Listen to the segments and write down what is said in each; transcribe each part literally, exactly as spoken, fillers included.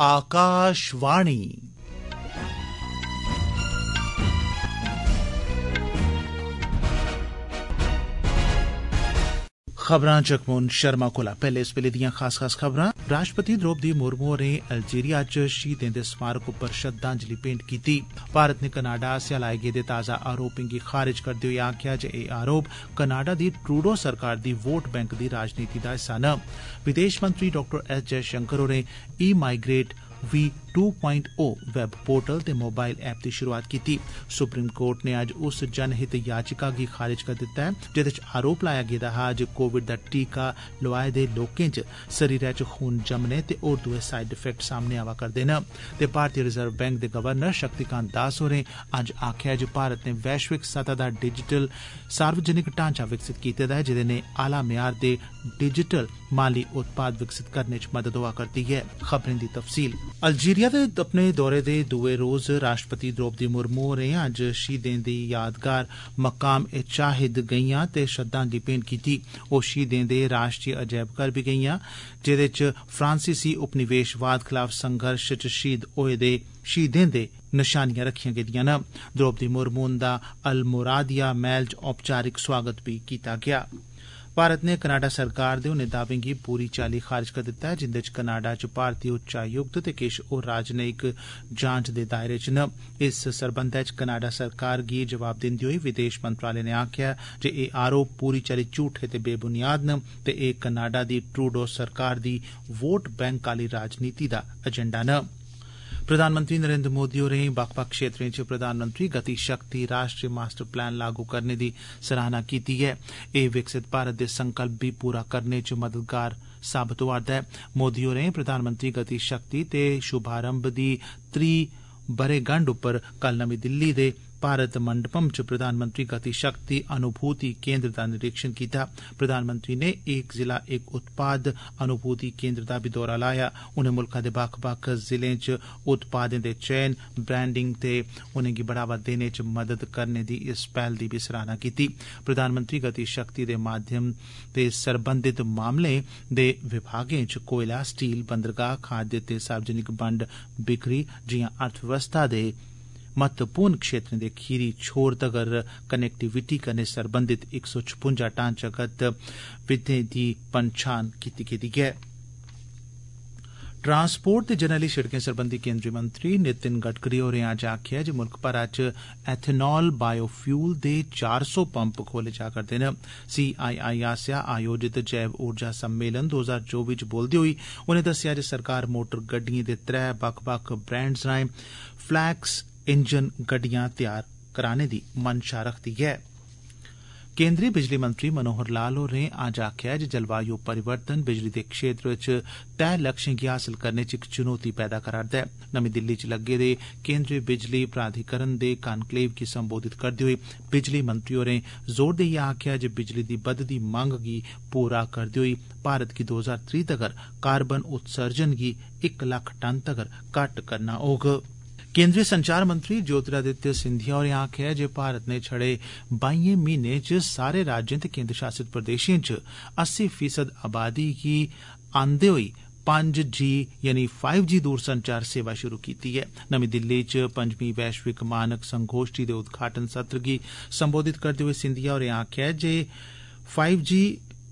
आकाशवाणी। खबरां जगमोहन शर्मा कोला पैहले इस वेले दियां खास खास खबरां। राष्ट्रपति द्रौपदी मुर्मू होरें अल्जीरिया च शहीदें दे स्मारक उप्पर श्रद्धांजलि भेंट कीती। भारत ने कनाडा आसेआ लाए गेदे ताजा आरोपें गी खारिज करदे होई आखेआ जे एह् आरोप कनाडा दी ट्रूडो सरकार दी वोट बैंक दी राजनीति दा हिस्सा न। विदेश मंत्री डाक्टर एस जयशंकर होरें e migrate V two point O web portal ते मोबाइल ऐप दी शुरुआत कीती। सुप्रीम कोर्ट ने अज्ज उस जनहित याचिका गी खारिज कर दित्ता ऐ जेदे च आरोप लाया गेदा हा जे कोविड दा टीका लोआए दे लोकें च शरीरै च खून जमने ते होर दुए साइड इफेक्ट सामने आवा करदे न। ते भारतीय रिजर्व बैंक दे गवर्नर शक्तिकांत दास होरें अज्ज आखेआ जे भारत ने वैश्विक सतह दा डिजिटल सार्वजनिक ढांचा विकसित कीते दा ऐ जेदे ने आला म्यार दे डिजिटल माली उत्पाद विकसित करने च मदद होआ करदी ऐ। खबरें दी तफसील। अल्जीरिया दे अपने दौरे दे दुए रोज राष्ट्रपति द्रौपदी मुर्मू होरें अज्ज शहीदें दी यादगार मकाम ए चाहिद गेइयां ते श्रद्धांजलि भेंट कीती। ओह शहीदें दे राष्ट्रीय अजैबघर बी गेइयां जेदे च फ्रांसीसी उपनिवेशवाद खलाफ संघर्ष च शहीद होए दे शहीदें दे नशानियां रखियां गेदियां न। द्रौपदी मुर्मू हुंदा अल मुरादिया महल च औपचारिक स्वागत बी कीता गेआ। भारत ने कनाडा सरकार दे उनें दावें गी पूरी चाल्ली खारिज कर दित्ता ऐ जिंदे च कनाडा च भारतीय उच्चायुक्त ते किश होर राजनयिक जांच दे दायरे च न। इस सरबंधै च कनाडा सरकार गी जवाब दिंदे होई विदेश मंत्रालय ने आखेआ जे एह् आरोप पूरी चाल्ली झूठे ते बेबुनियाद न ते एह् कनाडा दी ट्रूडो सरकार दी वोट बैंक आली राजनीति दा एजेंडा न। प्रधानमंत्री नरेंद्र मोदी होरें बक्ख-बक्ख क्षेत्रें च प्रधानमंत्री गति शक्ति राष्ट्रीय मास्टर प्लान लागू करने दी सराहना कीती ऐ। एह् विकसित भारत दे संकल्प गी पूरा करने च मददगार साबत होआ'रदा ऐ। मोदी होरें प्रधानमंत्री गति शक्ति ते शुभारंभ दी त्री ब'रेगंढ उप्पर कल नमीं दिल्ली दे भारत मंडपम च प्रधानमंत्री गति शक्ति अनुभूति केंद्र दा निरीक्षण कीता। प्रधानमंत्री ने एक जिला एक उत्पाद अनुभूति केंद्र दा बी दौरा लाया। उनें मुल्खा दे बक्ख-बक्ख जिलें च उत्पादें दे चयन ब्रांडिंग ते उनेंगी बढ़ावा देने च मदद करने दी इस पैहल दी बी सराहना कीती। प्रधानमंत्री गति शक्ति दे माध्यम ते सरबंधित मामलें दे विभागें च कोयला स्टील बंदरगाह खाद्य ते सार्वजनिक बंड बिक्री जियां अर्थव्यवस्था दे महत्वपूर्ण क्षेत्रें दे खीरी छोर तगर कनेक्टिविटी कन्नै सरबंधित इक सौ छपुंजा ढांचागत विधें दी पंछान कीती गेदी ऐ। ट्रांसपोर्ट ते जरनैली शिड़कें सरबंधी केंद्री मंत्री नितिन गडकरी होरें अज्ज आखेआ जे मुल्ख भरै च एथेनॉल बायोफ्यूल दे चार सौ पंप खोले जा करदे न। सी आई आई आसेआ आयोजित जैव ऊर्जा सम्मेलन दो हजार चौबी च बोलदे होई उनें दस्सेआ जे सरकार मोटर गड्डिएं दे त्रै बक्ख-बक्ख ब्रैंड्स राएं फ्लैक्स इंजन गड्डियां तैयार कराने दी मंशा रखदी ऐ। केंद्रीय बिजली मंत्री मनोहर लाल होरें अज्ज आखेआ जे जलवायु परिवर्तन बिजली दे क्षेत्र च तय लक्ष्यें गी हासल करने च इक चुनौती पैदा करा'रदा ऐ। नमीं दिल्ली च लग्गे दे केंद्रीय बिजली प्राधिकरण दे कानक्लेव गी संबोधित करदे होई बिजली मंत्री होरें जोर देइयै आखेआ जे बिजली दी बधदी मंग गी पूरा करदे होई भारत गी दो हजार त्रीह् तगर कार्बन उत्सर्जन गी इक लक्ख टन तगर घट्ट करना होग। केंद्रीय संचार मंत्री ज्योतिरादित्य सिंधिया होरें आखेआ जे भारत ने छड़े बाइयें म्हीनें च सारे राज्यें ते केंद्र शासित प्रदेशें च अस्सी फीसद आबादी गी आंदे होई पंज जी यानी फाइव जी दूरसंचार सेवा शुरू कीती ऐ। नमीं दिल्ली च पंजमीं वैश्विक मानक संगोष्ठी दे उद्घाटन सत्र गी संबोधित करदे होई सिंधिया होरें आखेआ जे फाइव जी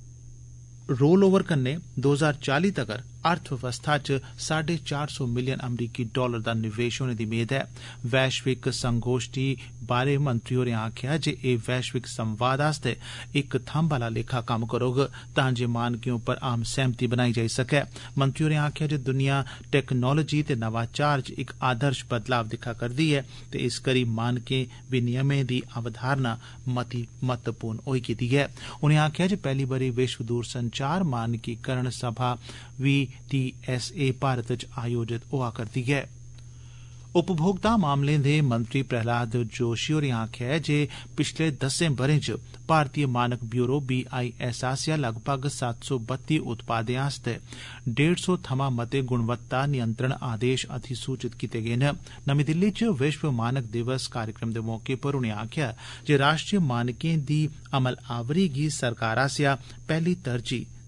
रोल ओवर कन्नै दो हजार चाली तगर अर्थव्यवस्था च साढ़े चार सौ मिलियन अमरीकी डॉलर दा निवेश होने दी मेद ऐ। वैश्विक संगोष्ठी बारे मंत्री होरें आखेआ जे एह् वैश्विक संवाद आस्तै इक थंब आला लेखा कम्म करोग तां जे मानकें उप्पर आम सैह्मति बनाई जाई सकै। मंत्री होरें आखेआ जे दुनिया टेक्नोलोजी ते नवाचार च इक आदर्श बदलाव दिक्खा करदी ऐ ते इस करी मानकें विनियमें दी अवधारणा मती महत्वपूर्ण होई गेदी ऐ। उनें आखेआ जे पैह्ली बारी विश्व दूरसंचार मानकीकरण सभा वी टी एस ए भारत च आयोजित होआ करदी ऐ। उपभोक्ता मामलें दे मंत्री प्रहलाद जोशी होरें आखेआ जे पिछले दसें ब'रें च भारतीय मानक ब्यूरो बी आई एस आसेआ लगभग सत्त सौ बत्ती उत्पादें आस्तै डेढ़ सौ थमां मते गुणवत्ता नियंत्रण आदेश अधिसूचित कीते गे न। नमीं दिल्ली च विश्व मानक दिवस कार्यक्रम दे मौके पर उनें आखेआ जे राष्ट्रीय मानकें दी अमल आवरी गी सरकार आसेआ पैह्ली तरजीह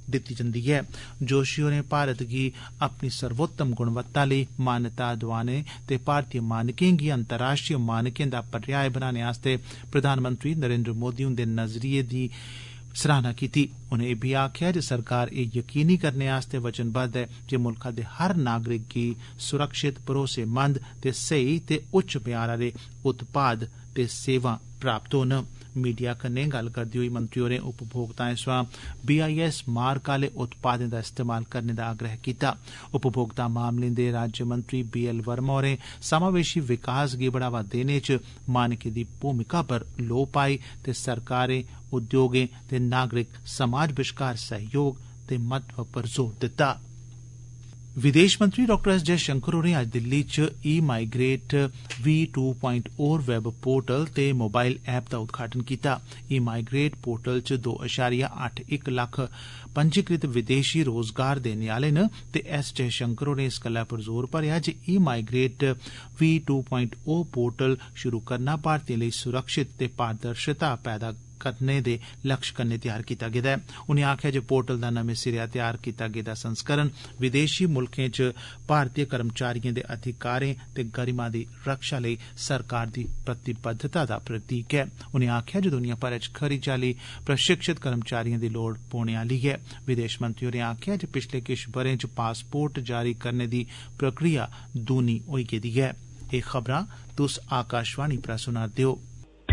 दित्ती जंदी ऐ। जोशी होरें भारत गी अपनी सर्वोत्तम गुणवत्ता लेई मान्यता दोआने ते भारतीय मानकें गी अंतर्राष्ट्रीय मानकें दा पर्याय बनाने आस्तै प्रधानमंत्री नरेंद्र मोदी हुंदे नजरिये दी सराहना कीती। उनें एह् बी आखेआ जे सरकार एह् यकीनी करने आस्तै वचनबद्ध ऐ जे मुल्खा दे हर नागरिक गी सुरक्षित, भरोसेमंद ते स्हेई ते उच्च म्यार आह्ले उत्पाद ते सेवां प्राप्त होन। मीडिया कन्नै गल्ल करदे होई मंत्री होरें उपभोक्ताएं सोयां बी आई एस मार्क आह्ले उत्पादें दा इस्तेमाल करने दा आग्रह कीता। उपभोक्ता मामलें दे राज्यमंत्री बी एल वर्मा होरें समावेशी विकास गी बढ़ावा देने च मानकें दी भूमिका पर लोऽ पाई ते सरकारें, उद्योगें ते नागरिक समाज बश्कार सहयोग दे महत्व पर जोर दित्ता। विदेश मंत्री डॉ एस जयशंकर होरें अज्ज दिल्ली च e migrate V two point O web portal ते मोबाइल ऐप दा उद्घाटन कीता। ई माइग्रेट पोर्टल च दो अशारिया अट्ठ इक लक्ख पंजीकृत विदेशी रोजगार देने आले न ते एस जयशंकर होरें इस गल्लै पर जोर भरेआ जे e migrate V two point O portal शुरू करना भारतीय लेई सुरक्षित ते पारदर्शिता पैदा करने दे लक्ष्य कन्नै तैयार कीता गेदा ऐ। उनें आखेआ जे पोर्टल दा नमें सिरेआ तैयार कीता गेदा संस्करण विदेशी मुल्खें च भारतीय कर्मचारिएं दे अधिकारें ते गरिमा दी रक्षा लेई सरकार दी प्रतिबद्धता दा प्रतीक ऐ। उनें आखेआ जे दुनिया भरै च खरी चाल्ली प्रशिक्षित कर्मचारिएं दी लोड़ पौने आली ऐ। विदेश मंत्री होरें आखेआ जे पिछले किश ब'रें च पासपोर्ट जारी करने दी प्रक्रिया दूनी होई गेदी ऐ। एह् खबरां तुस आकाशवाणी परा सुना'रदे ओ।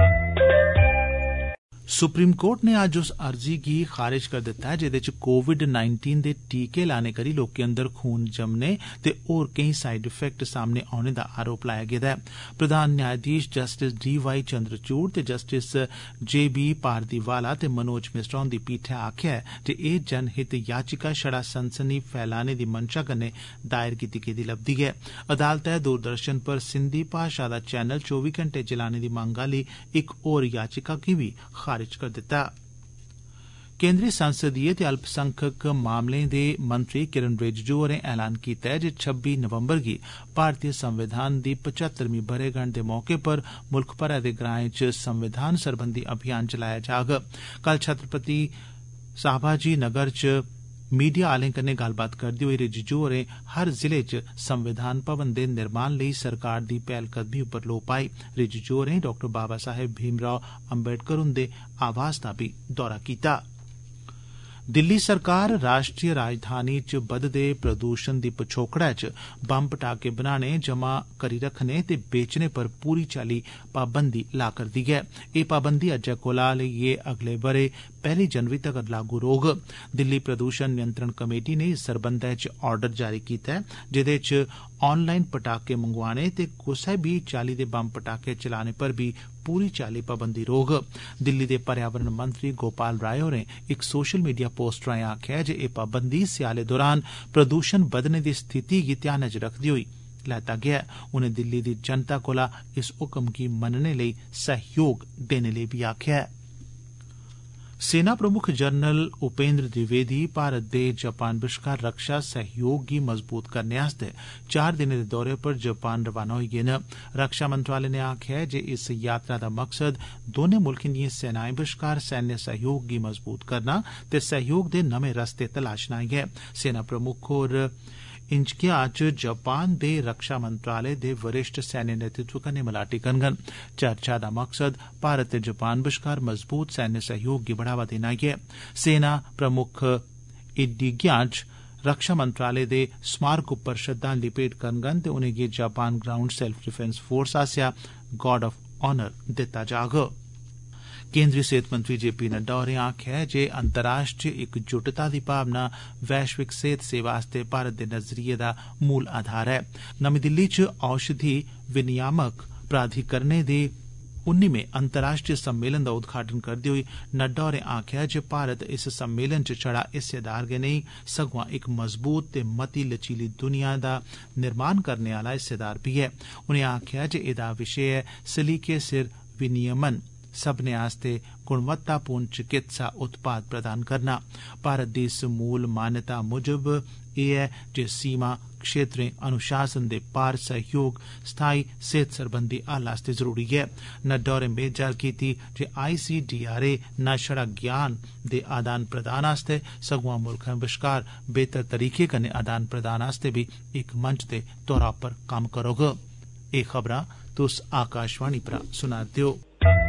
सुप्रीम कोर्ट ने अज्ज उस अर्जी गी खारिज करी दित्ता जेदे च कोविड नाइनटीन दे टीके लाने करी लोकें अंदर खून जमने ते होर केई साइड इफेक्ट सामने औने दा आरोप लाया गेदा ऐ। प्रधान न्यायाधीश जस्टिस डी वाई चंद्रचूड़ ते जस्टिस जे बी पारदीवाला ते मनोज मिश्रा हुंदी पीठै आखेआ ऐ जे एह जनहित याचिका छड़ा सनसनी फैलाने दी मंशा कन्नै दायर कीती गेदी लभदी ऐ। अदालतै दूरदर्शन पर सिंधी भाषा दा चैनल चौबी घंटे चलाने दी मंग आह्ली इक होर याचिका गी बी खारिज कर दित्ता। केंद्री संसदीय ते अल्पसंख्यक मामलें दे मंत्री किरण रिजिजू होरें ऐलान कीता ऐ जे छब्बी नवंबर गी भारतीय संविधान दी पचहत्तरमीं ब'रेगंढ दे मौके पर मुल्ख भरै दे ग्राएं च संविधान सरबंधी अभियान चलाया जाग। कल छत्रपति साहबाजी नगर च मीडिया आलें कन्नै गल्लबात करदे होई रिजिजू होरें हर जिले च संविधान भवन दे निर्माण लेई सरकार दी पैह्लकदमी उप्पर लोऽ पाई। रिजिजू होरें डॉ बाबा साहेब भीमराव अम्बेडकर हुंदे आवास दा बी दौरा कीता। दिल्ली सरकार राष्ट्रीय राजधानी च बधदे प्रदूषण दी पछोकड़ै च बम्ब पटाके बनाने, जमा करी रखने ते बेचने पर पूरी चाल्ली पाबंदी ला करदी ऐ। एह् पाबंदी अज्जै कोला लेइयै अगले ब'रे पैह्ली जनवरी तगर लागू रौह्ग। दिल्ली प्रदूषण नियंत्रण कमेटी ने इस सरबंधै च आर्डर जारी कीता ऐ जेदे च ऑनलाइन पटाके मंगवाने ते कुसै बी चाल्ली दे बम्ब पटाके चलाने पर बी पूरी चाल्ली पाबंदी रौह्ग। दिल्ली दे पर्यावरण मंत्री गोपाल राय होरें इक सोशल मीडिया पोस्ट राएं आखेआ जे एह् पाबंदी स्याले दौरान प्रदूषण बधने दी स्थिति गी ध्यानै च रखदे होई लैता गेआ। उनें दिल्ली दी जनता कोला इस हुक्म गी मनने लेई सहयोग देने लेई बी आखेआ ऐ। सेना प्रमुख जनरल उपेंद्र द्विवेदी भारत दे जापान बश्कार रक्षा सहयोग गी मजबूत करने आस्तै चार दिनें दे दौरे पर जापान रवाना होई गे न। रक्षा मंत्रालय ने आखेआ जे इस यात्रा दा मकसद दौनें मुल्खें दिएं सेनाएं बश्कार सैन्य सहयोग गी मजबूत करना ते सहयोग दे नमें रस्ते तलाशना ऐ। सेना प्रमुख होर इंचकिया च जापान दे रक्षा मंत्रालय दे वरिष्ठ सैन्य नेतृत्व कन्नै मलाटी करङन। चर्चा दा मकसद भारत ते जापान बश्कार मजबूत सैन्य सहयोग गी बढ़ावा देना ऐ। सेना प्रमुख इडिगिया च रक्षा मंत्रालय दे स्मारक उप्पर श्रद्धांजलि भेंट करङन ते उनेंगी Japan ground self defence force आसेआ गार्ड ऑफ ऑनर दित्ता जाग। केंद्रीय सेहत मंत्री जे पी नड्डा होरें आखेआ जे अंतर्राष्ट्रीय इकजुटता दी भावना वैश्विक सेहत सेवा आस्तै भारत दे नजरिये दा मूल आधार ऐ। नमीं दिल्ली च औषधि विनियामक प्राधिकरणें दे उन्नीमें अंतर्राष्ट्रीय सम्मेलन दा उद्घाटन करदे होई नड्डा होरें आखेआ जे भारत इस सम्मेलन च छड़ा हिस्सेदार गै नेई सगुआं इक मजबूत ते मती लचीली दुनिया दा निर्माण करने आला हिस्सेदार बी ऐ। उनें आखेआ जे एह्दा विशे ऐ सलीके सिर विनियमन सब्भनें आस्ते गुणवत्तापूर्ण चिकित्सा उत्पाद प्रदान करना। भारत दी इस मूल मान्यता मुजब एह् ऐ जे सीमा क्षेत्रें अनुशासन दे पार सहयोग स्थाई सेहत सरबंधी हल आस्ते जरूरी ऐ। नड्डा होरें मेद जाहिर कीती जे I C D R A न छड़ा ज्ञान दे आदान प्रदान आस्ते सगुआं मुल्खें बश्कार बेहतर तरीके कन्नै आदान प्रदान आस्ते बी इक मंच दे तौरा पर कम्म करोग। एह् खबरां तुस आकाशवाणी परा सुना'रदे ओ।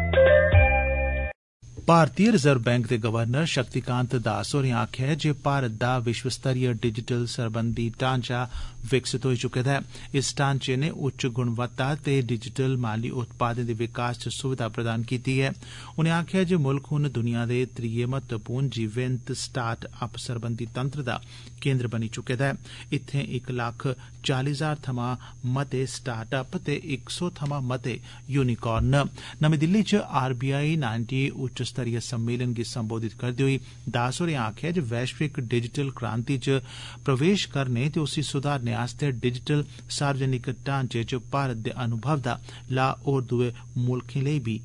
भारतीय रिजर्व बैंक दे गवर्नर शक्तिकांत दास होरें आखेआ ऐ जे भारत दा विश्व स्तरीय डिजिटल सरबंधी ढांचा विकसित होई चुके दा ऐ। इस ढांचे नै उच्च गुणवत्ता ते डिजिटल माली उत्पादें दे विकास च सुविधा प्रदान कीती ऐ। उनें आखेआ जे मुल्ख हुन दुनिया दे त्रिये महत्वपूर्ण जीवंत स्टार्ट अप सरबंधी तंत्र दा केंद्र बनी चुके दा ऐ। इत्थें इक लक्ख चाली हजार थमां मते स्टार्ट अप ते इक सौ थमां मते यूनिकॉर्न न। नमीं दिल्ली च आर बी आई नाइन्टी उच्च स्तरीय सम्मेलन गी संबोधित करदे होई दास होरें आखेआ जे वैश्विक डिजिटल क्रांति च प्रवेश करने ते उसी सुधारने आस्ते डिजिटल सार्वजनिक ढांचे च भारत दे अनुभव दा लाह होर दुए मुल्खें लेई बी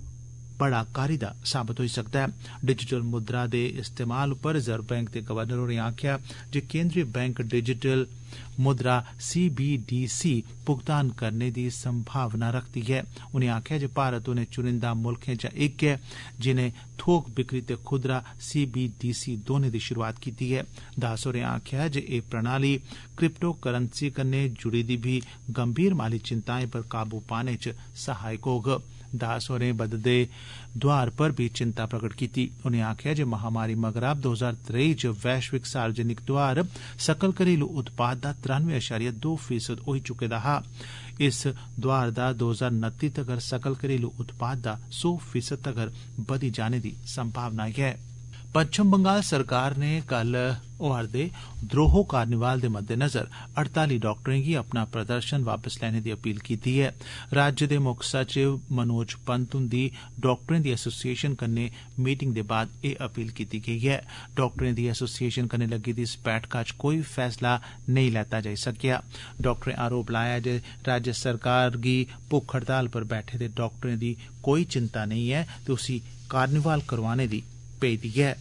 बड़ा कारी दा साबत होई सकदा ऐ। डिजिटल मुद्रा दे इस्तेमाल उप्पर रिजर्व बैंक दे गवर्नर होरें आखेआ जे केंद्रीय बैंक डिजिटल मुद्रा सी बी डी सी भुगतान करने दी संभावना रखदी ऐ। उनें आखेआ जे भारत उनें चुनिंदा मुल्खें चा इक ऐ जिनें थोक बिक्री ते खुदरा सी बी डी सी दोनें दी शुरुआत कीती ऐ। दास होरें आखेआ जे एह् प्रणाली क्रिप्टो करेंसी कन्नै जुड़ी दी बी गंभीर माली चिंताएं पर काबू पाने च सहायक होग। दास होरें बददे दोआर पर बी चिंता प्रगट कीती। उनें आखेआ जे महामारी मगरा दो हजार त्रेई च वैश्विक सार्वजनिक दोआर सकल घरेलू उत्पाद दा त्रानवे अशारिया दो फीसद होई चुके दा हा। इस दोआर दा दो हजार नत्ती तगर सकल घरेलू उत्पाद दा सौ फीसद तगर बधी जाने दी संभावना ऐ। पच्छम बंगाल सरकार ने कल होआ'रदे द्रोह कार्निवाल दे मद्देनजर अड़ताली डाक्टरें गी अपना प्रदर्शन वापस लैने दी अपील कीती ऐ। राज्य दे मुक्ख सचिव मनोज पंत हुंदी डाक्टरें दी एसोसिएशन कन्नै मीटिंग दे बाद एह् अपील कीती गेई ऐ। डाक्टरें दी एसोसिएशन कन्नै लग्गी दी इस बैठका च कोई फैसला नेईं लैता जाई सकेआ। डाक्टरें आरोप लाया जे राज्य सरकार गी भुक्ख हड़ताल पर बैठे दे डाक्टरें दी कोई चिंता नेईं ऐ ते उसी कार्निवाल करोआने दी पेदी ऐ।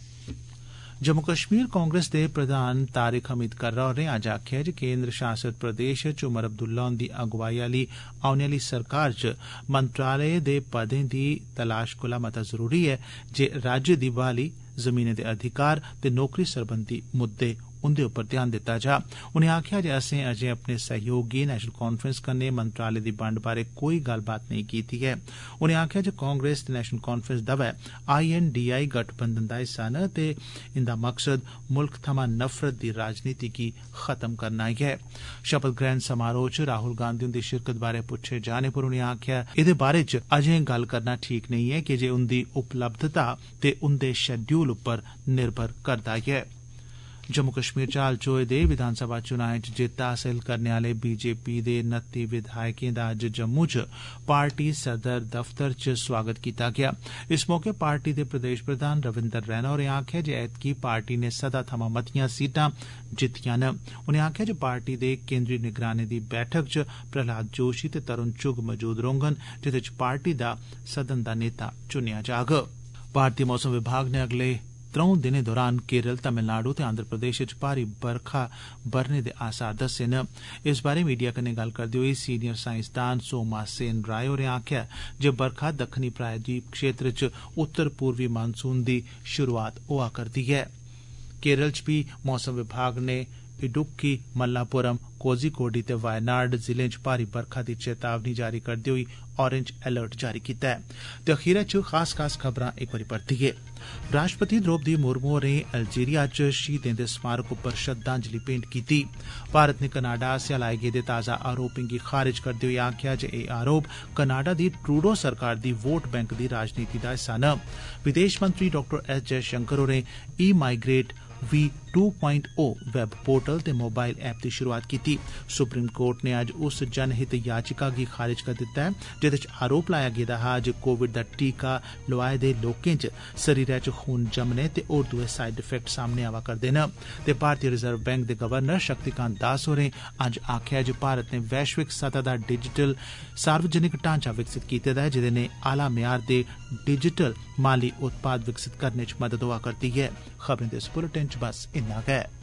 जम्मू कश्मीर कांग्रेस दे प्रधान तारिक हमीद कर्रा होरें अज्ज आखेआ जे केंद्र शासित प्रदेश च उमर अब्दुल्ला हुंदी अगुवाई आली औने आली सरकार च मंत्रालय दे पदें दी तलाश कोला मता जरूरी ऐ जे राज्य दी बहाली, जमीनें दे अधिकार ते नौकरी सरबंधी मुद्दे उंदे उप्पर ध्यान दित्ता जा। उनें आखेआ जे असें अजें अपने सहयोगी नेशनल कांफ्रेंस कन्नै मंत्रालय दी बंड बारै कोई गल्लबात नेईं कीती ऐ। उनें आखेआ जे कांग्रेस ते नेशनल कांफ्रेंस दवै आई एन डी आई गठबंधन दा हिस्सा न ते इंदा मकसद मुल्ख थमां नफरत दी राजनीति गी खत्म करना ऐ। शपथ ग्रहण समारोह च राहुल गांधी हुंदी शिरकत बारै पुच्छे जाने पर उनें आखेआ एह्दे बारै च अजें गल्ल करना ठीक नेईं ऐ की जे उंदी उपलब्धता ते उंदे शेड्यूल उप्पर निर्भर करदा ऐ। जम्मू कश्मीर च हाल च होए दे विधानसभा चुनाएं च जित्त हासल करने आले बीजेपी दे नत्ती विधायकें दा अज्ज जम्मू च पार्टी सदर दफ्तर च स्वागत कीता गेआ। इस मौके पार्टी दे प्रदेश प्रधान रविंदर रैना होरें आखेआ जे ऐतकी पार्टी नै सदा थमां मतियां सीटां जित्तियां न। उनें आखेआ जे पार्टी दे केंद्री निगरानी दी बैठक च प्रहलाद जोशी ते तरुण चुग मौजूद रौह्ङन जेह्दे च पार्टी दा सदन दा नेता चुनेआ जाग। भारतीय मौसम विभाग नै अगले त्रौं दिनें दौरान केरल, तमिलनाडु ते आंध्र प्रदेश च भारी बरखा बरने दे आसार दस्से न। इस बारै मीडिया कन्नै गल्ल करदे होई सीनियर साइंसदान सोमा सेन राय होरें आखेआ जे बरखा दक्खनी प्रायद्वीप क्षेत्र च उत्तर पूर्वी मानसून दी शुरुआत होआ करदी ऐ। केरल च भी मौसम विभाग ने इडुक्की, मल्लापुरम, कोझिकोडी ते वायनाड जिलें च भारी बरखा दी चेतावनी जारी करदे होई ऑरेंज अलर्ट जारी कीता ऐ। ते अखीरै च खास खास खबरां इक बारी परतियै। राष्ट्रपति द्रौपदी मुर्मू होरें अल्जीरिया च शहीदें दे स्मारक उप्पर श्रद्धांजलि भेंट कीती। भारत नै कनाडा आसेआ लाए गेदे ताजा आरोपें गी खारिज करदे होई आखेआ जे एह् आरोप कनाडा दी ट्रूडो सरकार दी वोट बैंक दी राजनीति दा हिस्सा न। विदेश मंत्री डॉ एस जयशंकर होरें e migrate V two point O web portal ते मोबाइल ऐप दी शुरुआत कीती। सुप्रीम कोर्ट ने अज्ज उस जनहित याचिका गी खारिज कर दित्ता ऐ जेदे च आरोप लाया गेदा हा जे कोविड दा टीका लोआए दे लोकें च शरीरै च खून जमने ते होर दुए साइड इफेक्ट सामने आवा करदे न। ते भारतीय रिजर्व बैंक दे गवर्नर शक्तिकांत दास होरें अज्ज आखेआ जे भारत ने वैश्विक सतह दा डिजिटल सार्वजनिक ढांचा विकसित कीते दा ऐ जेदे ने आला म्यार दे डिजिटल माली उत्पाद विकसित करने च मदद होआ करदी ऐ। खबरें दे इस बुलेटिन च बस इन्ना गै।